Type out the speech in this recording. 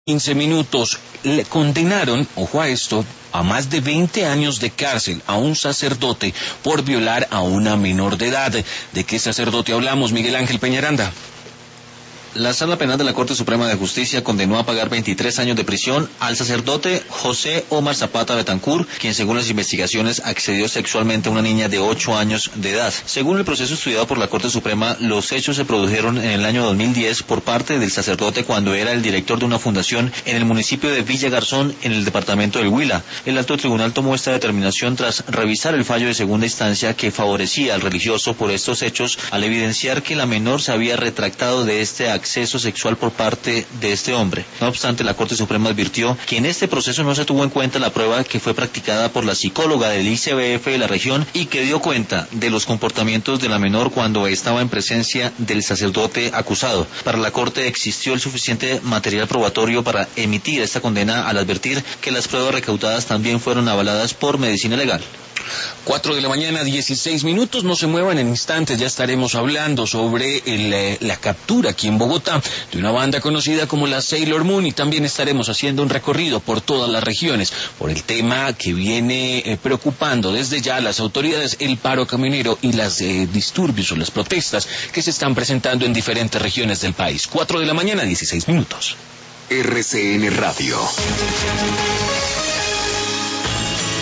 15 minutos. Le condenaron, ojo a esto, a más de 20 años de cárcel a un sacerdote por violar a una menor de edad. ¿De qué sacerdote hablamos, Miguel Ángel Peñaranda? La Sala Penal de la Corte Suprema de Justicia condenó a pagar 23 años de prisión al sacerdote José Omar Zapata Betancur, quien según las investigaciones accedió sexualmente a una niña de 8 años de edad. Según el proceso estudiado por la Corte Suprema, los hechos se produjeron en el año 2010 por parte del sacerdote cuando era el director de una fundación en el municipio de Villa Garzón, en el departamento del Huila. El alto tribunal tomó esta determinación tras revisar el fallo de segunda instancia que favorecía al religioso por estos hechos, al evidenciar que la menor se había retractado de este acceso sexual por parte de este hombre. No obstante, la Corte Suprema advirtió que en este proceso no se tuvo en cuenta la prueba que fue practicada por la psicóloga del ICBF de la región y que dio cuenta de los comportamientos de la menor cuando estaba en presencia del sacerdote acusado. Para la Corte existió el suficiente material probatorio para emitir esta condena al advertir que las pruebas recaudadas también fueron avaladas por medicina legal. 4 de la mañana, 16 minutos, no se muevan, en instantes ya estaremos hablando sobre la captura aquí en Bogotá de una banda conocida como la Sailor Moon, y también estaremos haciendo un recorrido por todas las regiones por el tema que viene preocupando desde ya a las autoridades, el paro camionero y las disturbios o las protestas que se están presentando en diferentes regiones del país. 4 de la mañana, 16 minutos. RCN Radio.